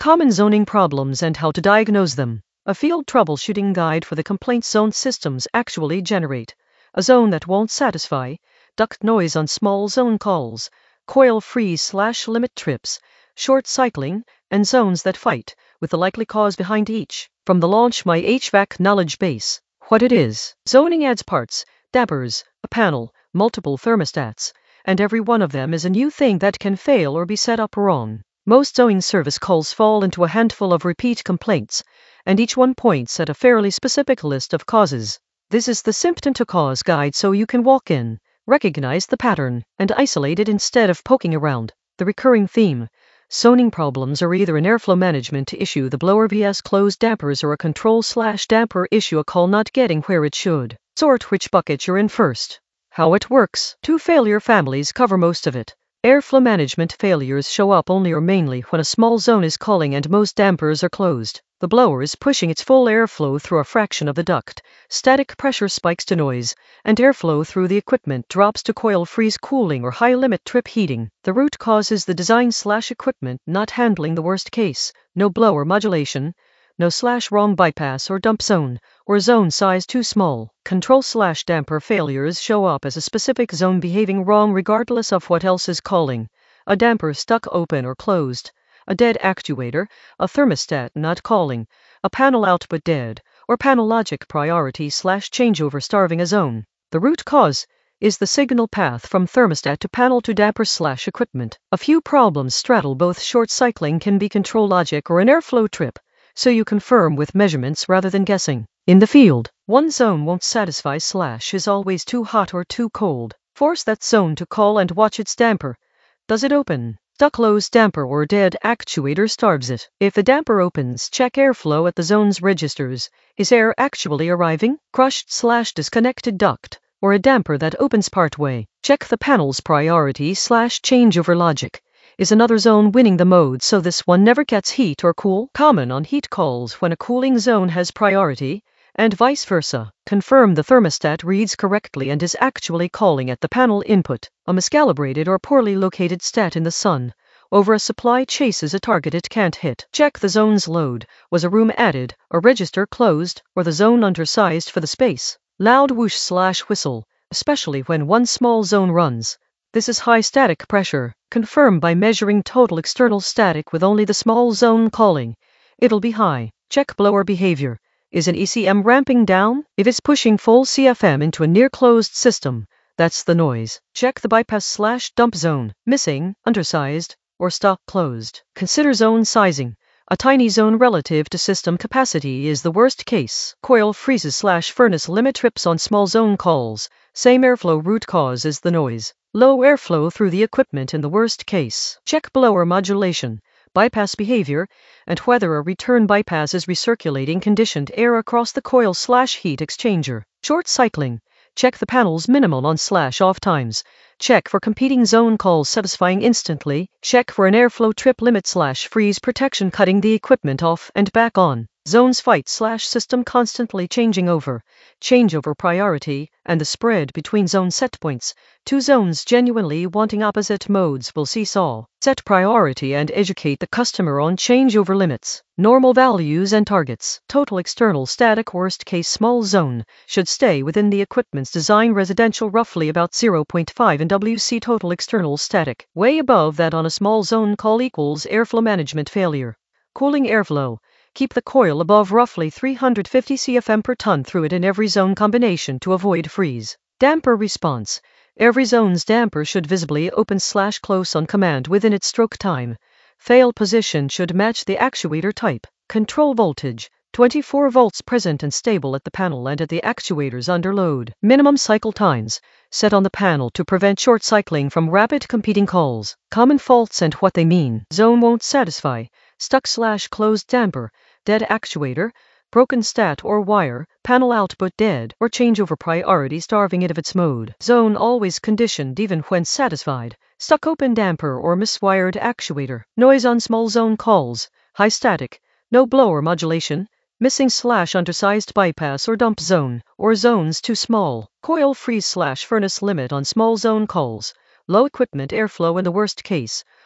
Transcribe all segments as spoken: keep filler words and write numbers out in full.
Common zoning problems and how to diagnose them. A field troubleshooting guide for the complaint zone systems actually generate a zone that won't satisfy, duct noise on small zone calls, coil freeze slash limit trips, short cycling, and zones that fight, with the likely cause behind each. From the Launch My H V A C knowledge base. What it is. Zoning adds parts, dampers, a panel, multiple thermostats, and every one of them is a new thing that can fail or be set up wrong. Most zoning service calls fall into a handful of repeat complaints, and each one points at a fairly specific list of causes. This is the symptom to cause guide so you can walk in, recognize the pattern, and isolate it instead of poking around. The recurring theme. Zoning problems are either an airflow management issue, the blower vs closed dampers, or a control slash damper issue, a call not getting where it should. Sort which bucket you're in first. How it works. Two failure families cover most of it. Airflow management failures show up only or mainly when a small zone is calling and most dampers are closed. The blower is pushing its full airflow through a fraction of the duct, static pressure spikes to noise, and airflow through the equipment drops to coil freeze cooling or high limit trip heating. The root cause is the design slash equipment not handling the worst case, no blower modulation, no slash wrong bypass or dump zone, or zone size too small. Control slash damper failures show up as a specific zone behaving wrong regardless of what else is calling. A damper stuck open or closed, a dead actuator, a thermostat not calling, a panel output dead, or panel logic priority slash changeover starving a zone. The root cause is the signal path from thermostat to panel to damper slash equipment. A few problems straddle both. Short cycling can be control logic or an airflow trip, so you confirm with measurements rather than guessing. In the field, one zone won't satisfy slash is always too hot or too cold. Force that zone to call and watch its damper. Does it open? Stuck closed damper or dead actuator starves it. If the damper opens, check airflow at the zone's registers. Is air actually arriving? Crushed slash disconnected duct, or a damper that opens partway. Check the panel's priority slash changeover logic. Is another zone winning the mode so this one never gets heat or cool? Common on heat calls when a cooling zone has priority, and vice versa. Confirm the thermostat reads correctly and is actually calling at the panel input. A miscalibrated or poorly located stat in the sun over a supply chases a target it can't hit. Check the zone's load. Was a room added, a register closed, or the zone undersized for the space? Loud whoosh slash whistle, especially when one small zone runs. This is high static pressure. Confirm by measuring total external static with only the small zone calling. It'll be high. Check blower behavior. Is an E C M ramping down? If it's pushing full C F M into a near-closed system, that's the noise. Check the bypass slash dump zone. Missing, undersized, or stock closed. Consider zone sizing. A tiny zone relative to system capacity is the worst case. Coil freezes slash furnace limit trips on small zone calls. Same airflow root cause as the noise. Low airflow through the equipment in the worst case. Check blower modulation, bypass behavior, and whether a return bypass is recirculating conditioned air across the coil slash heat exchanger. Short cycling. Check the panel's minimum on slash off times. Check for competing zone calls satisfying instantly. Check for an airflow trip limit slash freeze protection cutting the equipment off and back on. Zones fight slash system constantly changing over. Changeover priority, and the spread between zone set points. Two zones genuinely wanting opposite modes will seesaw. Set priority and educate the customer on changeover limits, normal values and targets. Total external static worst case small zone should stay within the equipment's design. Residential roughly about zero point five in W C total external static. Way above that on a small zone call equals airflow management failure. Cooling airflow. Keep the coil above roughly three hundred fifty C F M per ton through it in every zone combination to avoid freeze. Damper response. Every zone's damper should visibly open slash close on command within its stroke time. Fail position should match the actuator type. Control voltage. twenty-four volts present and stable at the panel and at the actuators under load. Minimum cycle times. Set on the panel to prevent short cycling from rapid competing calls. Common faults and what they mean. Zone won't satisfy. Stuck slash closed damper, dead actuator, broken stat or wire, panel output dead, or changeover priority starving it of its mode. Zone always conditioned even when satisfied. Stuck open damper or miswired actuator. Noise on small zone calls. High static. No blower modulation. Missing slash undersized bypass or dump zone, or zones too small. Coil freeze slash furnace limit on small zone calls. Low equipment airflow in the worst case,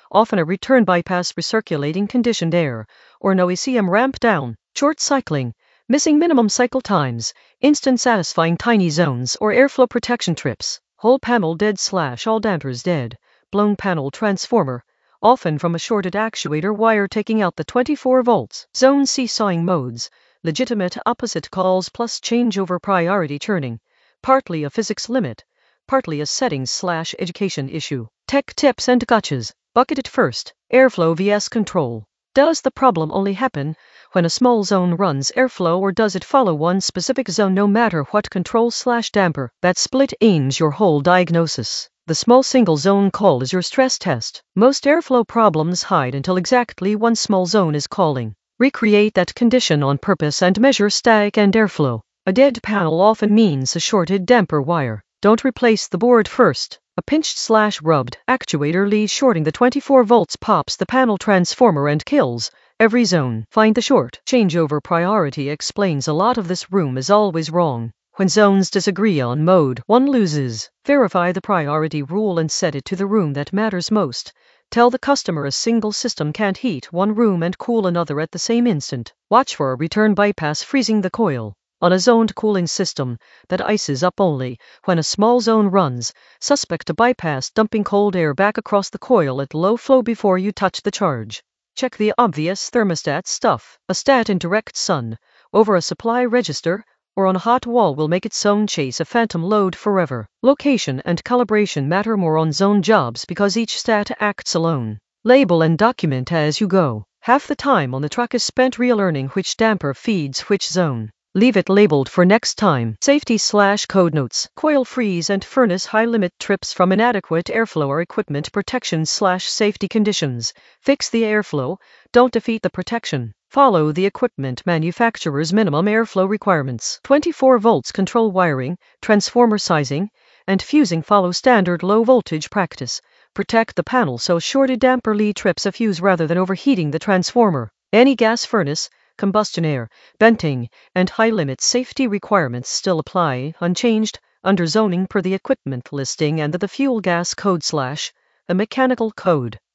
often a return bypass recirculating conditioned air, or no E C M ramp down, short cycling, missing minimum cycle times, instant satisfying tiny zones or airflow protection trips, whole panel dead slash all dampers dead, blown panel transformer, often from a shorted actuator wire taking out the twenty-four volts, zone seesawing modes, legitimate opposite calls plus changeover priority churning, partly a physics limit, partly a settings slash education issue. Tech tips and gotchas. Bucket it first. Airflow vs control. Does the problem only happen when a small zone runs airflow, or does it follow one specific zone no matter what control slash damper? That split aims your whole diagnosis. The small single zone call is your stress test. Most airflow problems hide until exactly one small zone is calling. Recreate that condition on purpose and measure static and airflow. A dead panel often means a shorted damper wire. Don't replace the board first. A pinched slash rubbed actuator lead shorting the twenty-four volts pops the panel transformer and kills every zone. Find the short. Changeover priority explains a lot of this. Room is always wrong. When zones disagree on mode, one loses. Verify the priority rule and set it to the room that matters most. Tell the customer a single system can't heat one room and cool another at the same instant. Watch for a return bypass freezing the coil. On a zoned cooling system that ices up only when a small zone runs, suspect a bypass dumping cold air back across the coil at low flow before you touch the charge. Check the obvious thermostat stuff. A stat in direct sun, over a supply register, or on a hot wall will make its zone chase a phantom load forever. Location and calibration matter more on zone jobs because each stat acts alone. Label and document as you go. Half the time on the truck is spent relearning which damper feeds which zone. Leave it labeled for next time. Safety slash code notes. Coil freeze and furnace high limit trips from inadequate airflow or equipment protection slash safety conditions. Fix the airflow, don't defeat the protection. Follow the equipment manufacturer's minimum airflow requirements. twenty-four volts control wiring, transformer sizing, and fusing follow standard low voltage practice. Protect the panel so shorted damper lead trips a fuse rather than overheating the transformer. Any gas furnace, combustion air, venting, and high-limit safety requirements still apply, unchanged, under zoning per the equipment listing and the fuel gas code slash the mechanical code.